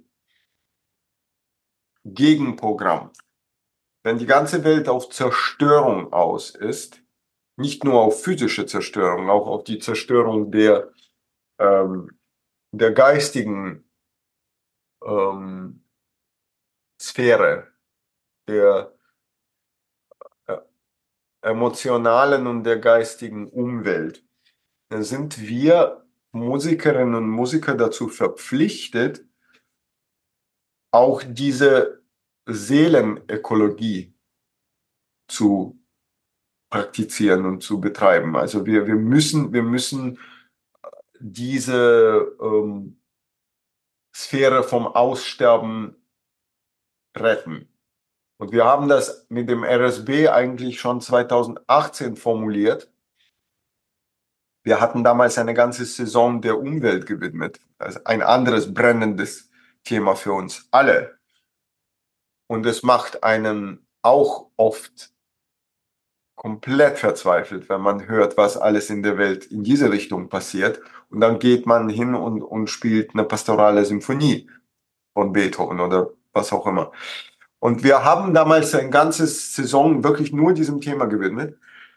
Gegenprogramm. Wenn die ganze Welt auf Zerstörung aus ist, nicht nur auf physische Zerstörung, auch auf die Zerstörung der, ähm, der geistigen ähm, Sphäre, der äh, emotionalen und der geistigen Umwelt, dann sind wir Musikerinnen und Musiker dazu verpflichtet, auch diese Seelenökologie zu praktizieren und zu betreiben. Also wir, wir müssen, wir müssen diese ähm, Sphäre vom Aussterben retten. Und wir haben das mit dem R S B eigentlich schon zweitausendachtzehn formuliert. Wir hatten damals eine ganze Saison der Umwelt gewidmet. Also ein anderes brennendes Thema für uns alle. Und es macht einen auch oft komplett verzweifelt, wenn man hört, was alles in der Welt in diese Richtung passiert. Und dann geht man hin und, und spielt eine pastorale Symphonie von Beethoven oder was auch immer. Und wir haben damals ein ganzes Saison wirklich nur diesem Thema gewidmet.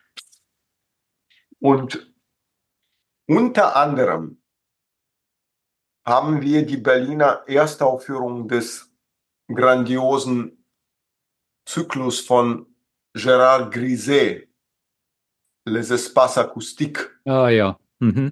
Und unter anderem haben wir die Berliner Erstaufführung des grandiosen Zyklus von Gérard Griset, Les Espaces Acoustiques, Ah ja. Mhm.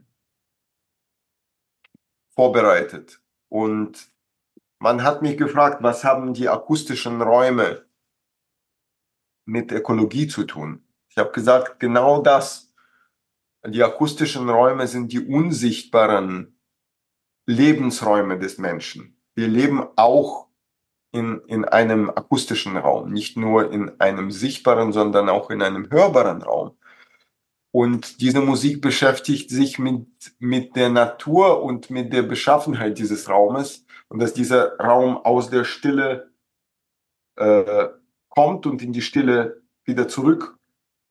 vorbereitet. Und man hat mich gefragt, was haben die akustischen Räume mit Ökologie zu tun? Ich habe gesagt, genau das. Die akustischen Räume sind die unsichtbaren Lebensräume des Menschen. Wir leben auch in, in einem akustischen Raum, nicht nur in einem sichtbaren, sondern auch in einem hörbaren Raum. Und diese Musik beschäftigt sich mit, mit der Natur und mit der Beschaffenheit dieses Raumes und dass dieser Raum aus der Stille äh, kommt und in die Stille wieder zurück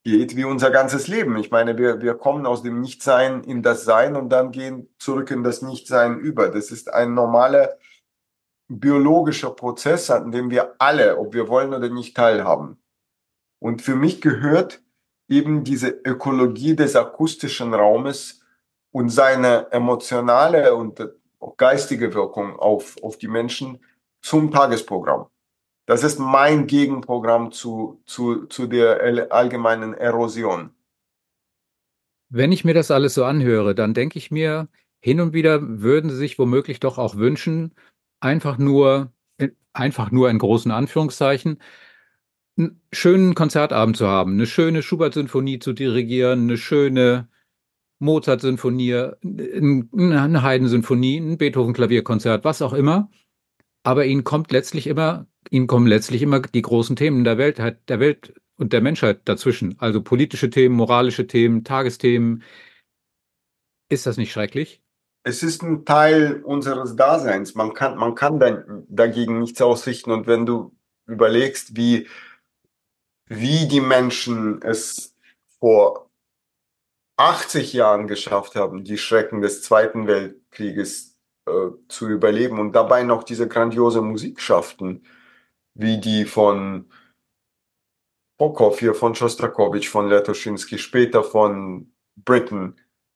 geht wie unser ganzes Leben. Ich meine, wir, wir kommen aus dem Nichtsein in das Sein und dann gehen zurück in das Nichtsein über. Das ist ein normaler biologischer Prozess, an dem wir alle, ob wir wollen oder nicht, teilhaben. Und für mich gehört eben diese Ökologie des akustischen Raumes und seine emotionale und auch geistige Wirkung auf, auf die Menschen zum Tagesprogramm. Das ist mein Gegenprogramm zu, zu, zu der allgemeinen Erosion. Wenn ich mir das alles so anhöre, dann denke ich mir, hin und wieder würden Sie sich womöglich doch auch wünschen, einfach nur, einfach nur in großen Anführungszeichen, einen schönen Konzertabend zu haben, eine schöne Schubert-Sinfonie zu dirigieren, eine schöne Mozart-Sinfonie, eine Haydn-Sinfonie, ein Beethoven-Klavierkonzert, was auch immer. Aber ihnen kommt letztlich immer, ihnen kommen letztlich immer die großen Themen der Welt, der Welt und der Menschheit dazwischen. Also politische Themen, moralische Themen, Tagesthemen. Ist das nicht schrecklich? Es ist ein Teil unseres Daseins. Man kann, man kann dann dagegen nichts ausrichten. Und wenn du überlegst, wie, wie die Menschen es vor achtzig Jahren geschafft haben, die Schrecken des Zweiten Weltkrieges äh, zu überleben und dabei noch diese grandiose Musik schafften, wie die von Prokofjew, von Schostakowitsch, von Letoschinski, später von Britten,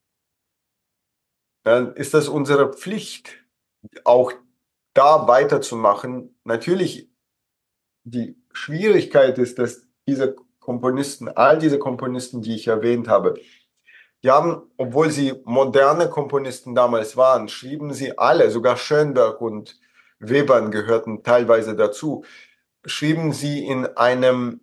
dann ist das unsere Pflicht, auch da weiterzumachen. Natürlich, die Schwierigkeit ist, dass diese Komponisten, all diese Komponisten, die ich erwähnt habe, die haben, obwohl sie moderne Komponisten damals waren, schrieben sie alle, sogar Schönberg und Webern gehörten teilweise dazu, schrieben sie in einem,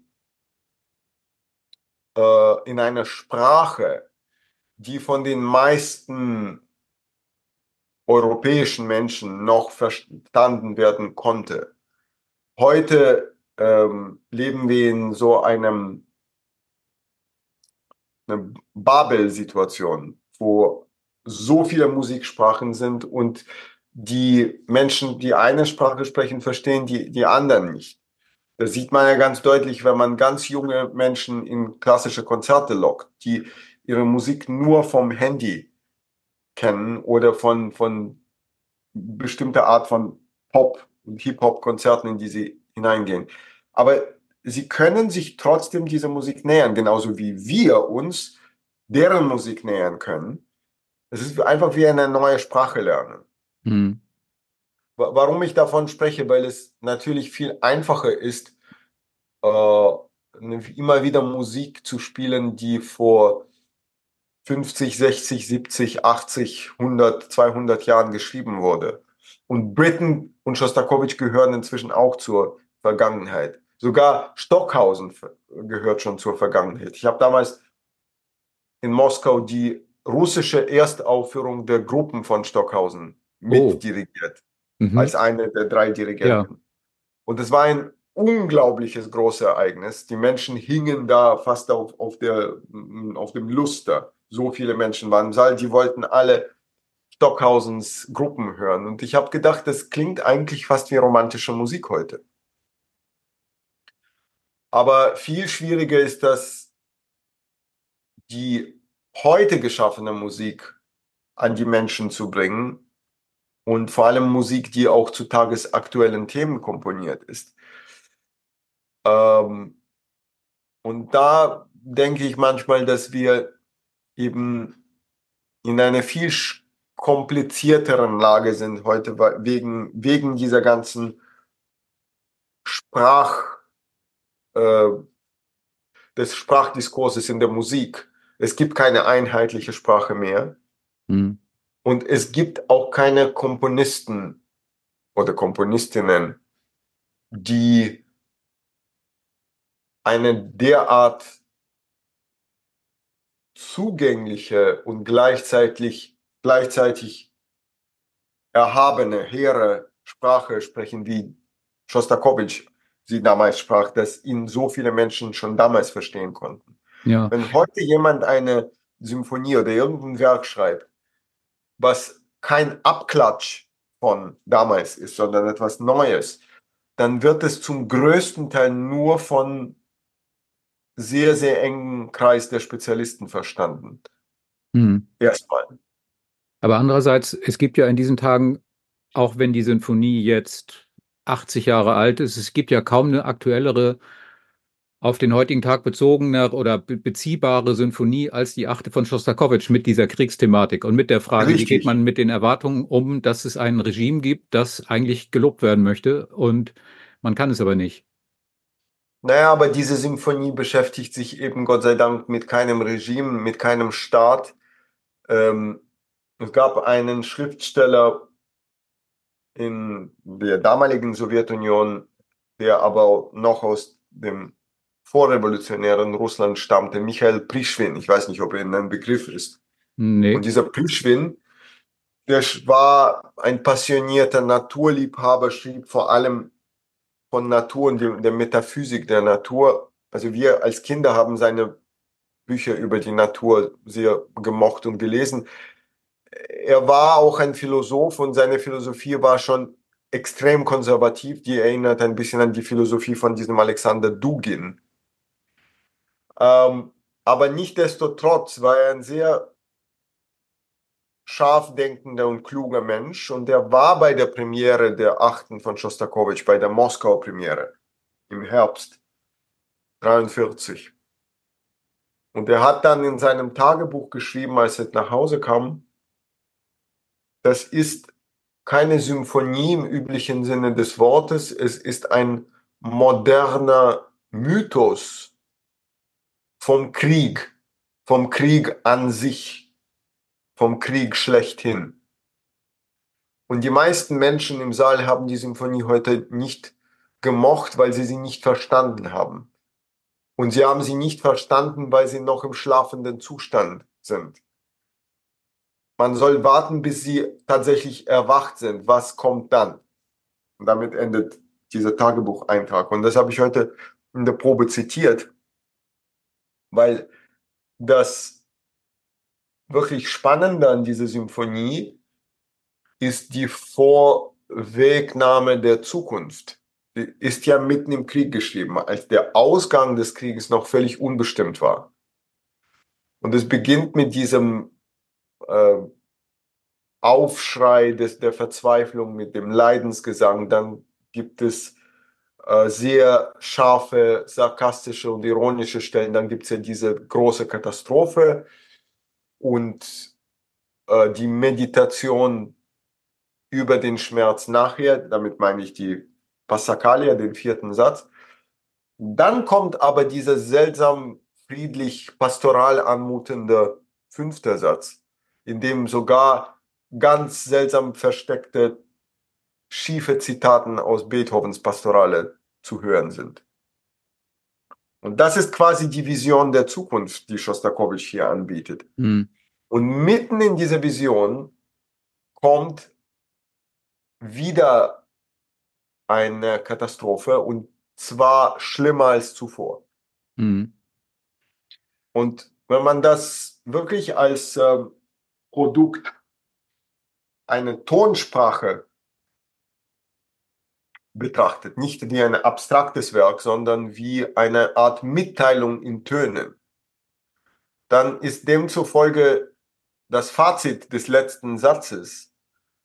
äh, in einer Sprache, die von den meisten europäischen Menschen noch verstanden werden konnte. Heute ähm, leben wir in so einem eine Babel-Situation, wo so viele Musiksprachen sind und die Menschen, die eine Sprache sprechen, verstehen die, die anderen nicht. Das sieht man ja ganz deutlich, wenn man ganz junge Menschen in klassische Konzerte lockt, die ihre Musik nur vom Handy kennen oder von, von bestimmter Art von Pop- und Hip-Hop-Konzerten, in die sie hineingehen. Aber sie können sich trotzdem dieser Musik nähern, genauso wie wir uns deren Musik nähern können. Es ist einfach wie eine neue Sprache lernen. Hm. Warum ich davon spreche, weil es natürlich viel einfacher ist, äh, immer wieder Musik zu spielen, die vor fünfzig, sechzig, siebzig, achtzig, hundert, zweihundert Jahren geschrieben wurde. Und Britten und Schostakowitsch gehören inzwischen auch zur Vergangenheit. Sogar Stockhausen gehört schon zur Vergangenheit. Ich habe damals in Moskau die russische Erstaufführung der Gruppen von Stockhausen mitdirigiert, oh. mhm. als eine der drei Dirigenten. Ja. Und es war ein unglaubliches großes Ereignis. Die Menschen hingen da fast auf, auf, der, auf dem Luster. So viele Menschen waren im Saal, die wollten alle Stockhausens Gruppen hören. Und ich habe gedacht, das klingt eigentlich fast wie romantische Musik heute. Aber viel schwieriger ist das, die heute geschaffene Musik an die Menschen zu bringen und vor allem Musik, die auch zu tagesaktuellen Themen komponiert ist. Ähm, und da denke ich manchmal, dass wir eben in einer viel komplizierteren Lage sind heute wegen, wegen dieser ganzen Sprach, äh, des Sprachdiskurses in der Musik. Es gibt keine einheitliche Sprache mehr. Mhm. Und es gibt auch keine Komponisten oder Komponistinnen, die eine derart zugängliche und gleichzeitig, gleichzeitig erhabene, hehre Sprache sprechen, wie Schostakowitsch sie damals sprach, dass ihn so viele Menschen schon damals verstehen konnten. Ja. Wenn heute jemand eine Symphonie oder irgendein Werk schreibt, was kein Abklatsch von damals ist, sondern etwas Neues, dann wird es zum größten Teil nur von sehr, sehr engen Kreis der Spezialisten verstanden. Hm. Erstmal. Aber andererseits, es gibt ja in diesen Tagen, auch wenn die Sinfonie jetzt achtzig Jahre alt ist, es gibt ja kaum eine aktuellere, auf den heutigen Tag bezogene oder be beziehbare Sinfonie als die achte von Schostakowitsch mit dieser Kriegsthematik und mit der Frage, Richtig. wie geht man mit den Erwartungen um, dass es ein Regime gibt, das eigentlich gelobt werden möchte und man kann es aber nicht. Naja, aber diese Symphonie beschäftigt sich eben Gott sei Dank mit keinem Regime, mit keinem Staat. Ähm, es gab einen Schriftsteller in der damaligen Sowjetunion, der aber noch aus dem vorrevolutionären Russland stammte, Michail Prischwin. Ich weiß nicht, ob er Ihnen ein Begriff ist. Nee. Und dieser Prischwin, der war ein passionierter Naturliebhaber, schrieb vor allem von Natur und der Metaphysik der Natur. Also wir als Kinder haben seine Bücher über die Natur sehr gemocht und gelesen. Er war auch ein Philosoph und seine Philosophie war schon extrem konservativ. Die erinnert ein bisschen an die Philosophie von diesem Alexander Dugin. Ähm, aber nichtsdestotrotz war er ein sehr scharf denkender und kluger Mensch und er war bei der Premiere der achten von Schostakowitsch, bei der Moskauer Premiere im Herbst dreiundvierzig. Und er hat dann in seinem Tagebuch geschrieben, als er nach Hause kam, das ist keine Symphonie im üblichen Sinne des Wortes, es ist ein moderner Mythos vom Krieg, vom Krieg an sich, vom Krieg schlechthin. Und die meisten Menschen im Saal haben die Symphonie heute nicht gemocht, weil sie sie nicht verstanden haben. Und sie haben sie nicht verstanden, weil sie noch im schlafenden Zustand sind. Man soll warten, bis sie tatsächlich erwacht sind. Was kommt dann? Und damit endet dieser Tagebucheintrag. Und das habe ich heute in der Probe zitiert, weil das wirklich Spannende an dieser Symphonie ist die Vorwegnahme der Zukunft. Die ist ja mitten im Krieg geschrieben, als der Ausgang des Krieges noch völlig unbestimmt war. Und es beginnt mit diesem äh, Aufschrei des, der Verzweiflung, mit dem Leidensgesang. Dann gibt es äh, sehr scharfe, sarkastische und ironische Stellen. Dann gibt es ja diese große Katastrophe und äh, die Meditation über den Schmerz nachher. Damit meine ich die Passacaglia, den vierten Satz. Dann kommt aber dieser seltsam friedlich pastoral anmutende fünfte Satz, in dem sogar ganz seltsam versteckte schiefe Zitaten aus Beethovens Pastorale zu hören sind. Und das ist quasi die Vision der Zukunft, die Schostakowitsch hier anbietet. Mhm. Und mitten in dieser Vision kommt wieder eine Katastrophe und zwar schlimmer als zuvor. Mhm. Und wenn man das wirklich als äh, Produkt, eine Tonsprache betrachtet, nicht wie ein abstraktes Werk, sondern wie eine Art Mitteilung in Tönen, dann ist demzufolge das Fazit des letzten Satzes: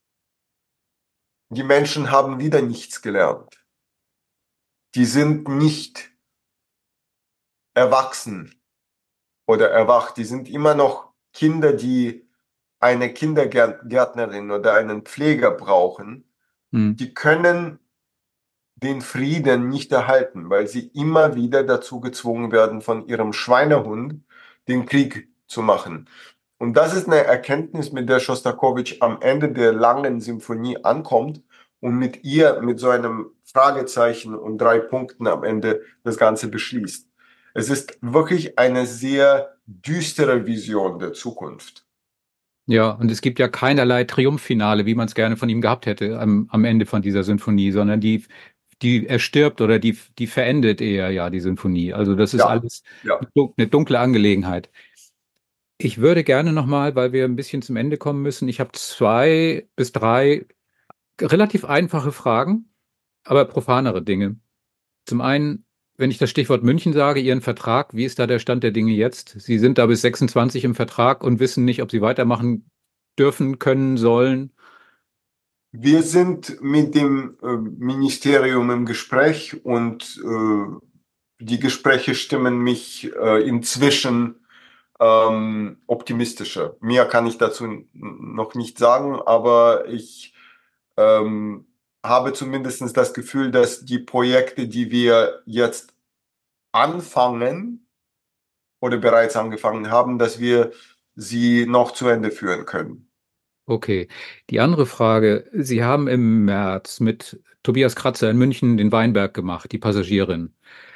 Die Menschen haben wieder nichts gelernt. Die sind nicht erwachsen oder erwacht. Die sind immer noch Kinder, die eine Kindergärtnerin oder einen Pfleger brauchen. Mhm. Die können den Frieden nicht erhalten, weil sie immer wieder dazu gezwungen werden, von ihrem Schweinehund den Krieg zu machen. Und das ist eine Erkenntnis, mit der Schostakowitsch am Ende der langen Symphonie ankommt und mit ihr, mit so einem Fragezeichen und drei Punkten am Ende das Ganze beschließt. Es ist wirklich eine sehr düstere Vision der Zukunft. Ja, und es gibt ja keinerlei Triumphfinale, wie man es gerne von ihm gehabt hätte am, am Ende von dieser Sinfonie, sondern die, die erstirbt oder die, die verendet eher ja die Sinfonie. Also das ist Ja, alles ja. eine dunkle Angelegenheit. Ich würde gerne nochmal, weil wir ein bisschen zum Ende kommen müssen, ich habe zwei bis drei relativ einfache Fragen, aber profanere Dinge. Zum einen, wenn ich das Stichwort München sage, Ihren Vertrag, wie ist da der Stand der Dinge jetzt? Sie sind da bis sechsundzwanzig im Vertrag und wissen nicht, ob Sie weitermachen dürfen, können, sollen. Wir sind mit dem äh, Ministerium im Gespräch und äh, die Gespräche stimmen mich äh, inzwischen ähm, optimistischer. Mehr kann ich dazu n- noch nicht sagen, aber ich ähm, habe zumindest das Gefühl, dass die Projekte, die wir jetzt anfangen oder bereits angefangen haben, dass wir sie noch zu Ende führen können. Okay. Die andere Frage, Sie haben im März mit Tobias Kratzer in München den Weinberg gemacht, die Passagierin.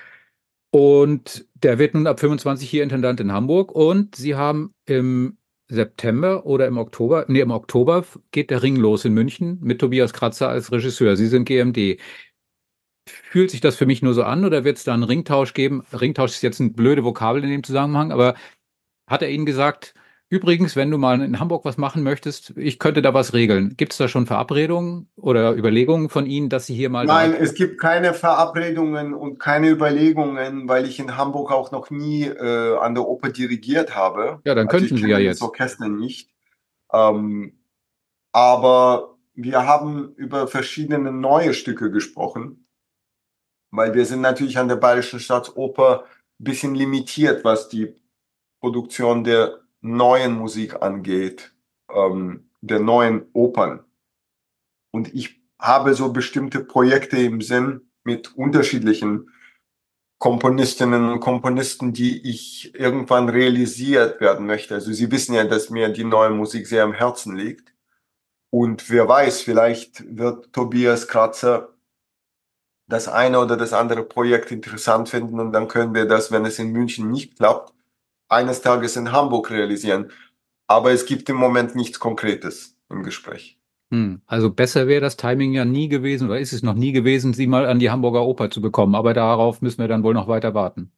Und der wird nun ab fünfundzwanzig hier Intendant in Hamburg. Und Sie haben im September oder im Oktober, nee, im Oktober geht der Ring los in München mit Tobias Kratzer als Regisseur. Sie sind G M D. Fühlt sich das für mich nur so an oder wird es da einen Ringtausch geben? Ringtausch ist jetzt eine blöde Vokabel in dem Zusammenhang, aber hat er Ihnen gesagt, übrigens, wenn du mal in Hamburg was machen möchtest, ich könnte da was regeln. Gibt es da schon Verabredungen oder Überlegungen von Ihnen, dass Sie hier mal Nein, da... es gibt keine Verabredungen und keine Überlegungen, weil ich in Hamburg auch noch nie äh, an der Oper dirigiert habe. Ja, dann Also könnten ich Sie ja kenne das jetzt. Orchester nicht. Ähm, aber wir haben über verschiedene neue Stücke gesprochen, weil wir sind natürlich an der Bayerischen Staatsoper ein bisschen limitiert, was die Produktion der neuen Musik angeht, ähm, der neuen Opern. Und ich habe so bestimmte Projekte im Sinn mit unterschiedlichen Komponistinnen und Komponisten, die ich irgendwann realisiert werden möchte. Also Sie wissen ja, dass mir die neue Musik sehr am Herzen liegt. Und wer weiß, vielleicht wird Tobias Kratzer das eine oder das andere Projekt interessant finden und dann können wir das, wenn es in München nicht klappt, eines Tages in Hamburg realisieren. Aber es gibt im Moment nichts Konkretes im Gespräch. Hm. Also besser wäre das Timing ja nie gewesen oder ist es noch nie gewesen, Sie mal an die Hamburger Oper zu bekommen. Aber darauf müssen wir dann wohl noch weiter warten.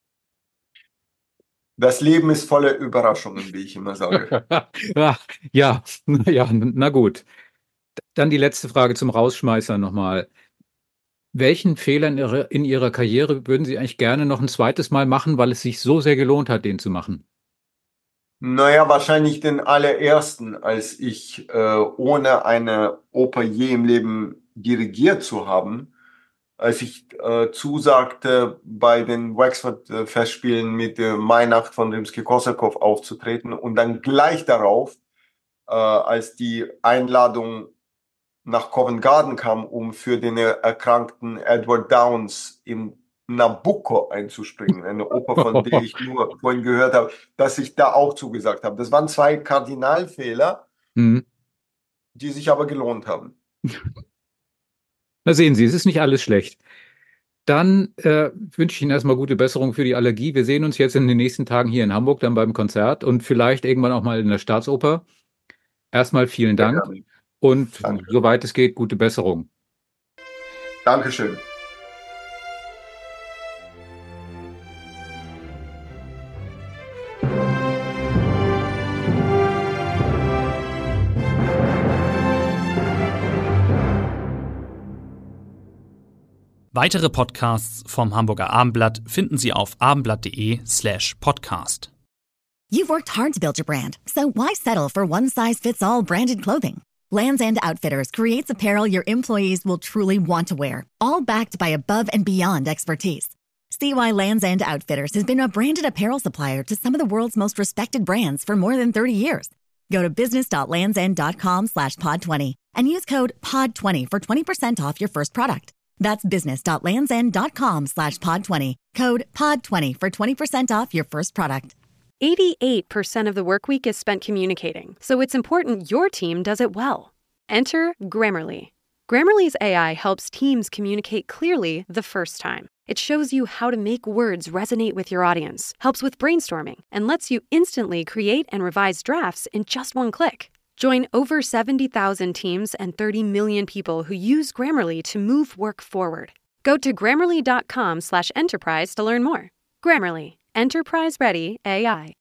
Das Leben ist voller Überraschungen, wie ich immer sage. Ja, ja, ja, na gut. Dann die letzte Frage zum Rausschmeißer nochmal. Welchen Fehler in Ihrer, in Ihrer Karriere würden Sie eigentlich gerne noch ein zweites Mal machen, weil es sich so sehr gelohnt hat, den zu machen? Naja, wahrscheinlich den allerersten, als ich äh, ohne eine Oper je im Leben dirigiert zu haben, als ich äh, zusagte, bei den Wexford-Festspielen mit der Mainacht von Rimsky-Korsakow aufzutreten und dann gleich darauf, äh, als die Einladung nach Covent Garden kam, um für den erkrankten Edward Downes im Nabucco einzuspringen, eine Oper, von der ich nur vorhin gehört habe, dass ich da auch zugesagt habe. Das waren zwei Kardinalfehler, Hm. die sich aber gelohnt haben. Na sehen Sie, es ist nicht alles schlecht. Dann äh, wünsche ich Ihnen erstmal gute Besserung für die Allergie. Wir sehen uns jetzt in den nächsten Tagen hier in Hamburg dann beim Konzert und vielleicht irgendwann auch mal in der Staatsoper. Erstmal vielen Sehr Dank gerne. und Danke. soweit es geht, gute Besserung. Dankeschön. Weitere Podcasts vom Hamburger Abendblatt finden Sie auf abendblatt.de slash podcast. You've worked hard to build your brand, so why settle for one-size-fits-all branded clothing? Lands' End Outfitters creates apparel your employees will truly want to wear, all backed by above-and-beyond expertise. See why Lands' End Outfitters has been a branded apparel supplier to some of the world's most respected brands for more than thirty years. Go to business.landsend.com slash pod 20 and use code pod twenty for twenty percent off your first product. That's business.landsend.com slash pod 20. Code pod twenty for twenty percent off your first product. eighty-eight percent of the workweek is spent communicating, so it's important your team does it well. Enter Grammarly. Grammarly's A I helps teams communicate clearly the first time. It shows you how to make words resonate with your audience, helps with brainstorming, and lets you instantly create and revise drafts in just one click. Join over seventy thousand teams and thirty million people who use Grammarly to move work forward. Go to grammarly.com slash enterprise to learn more. Grammarly, enterprise-ready A I.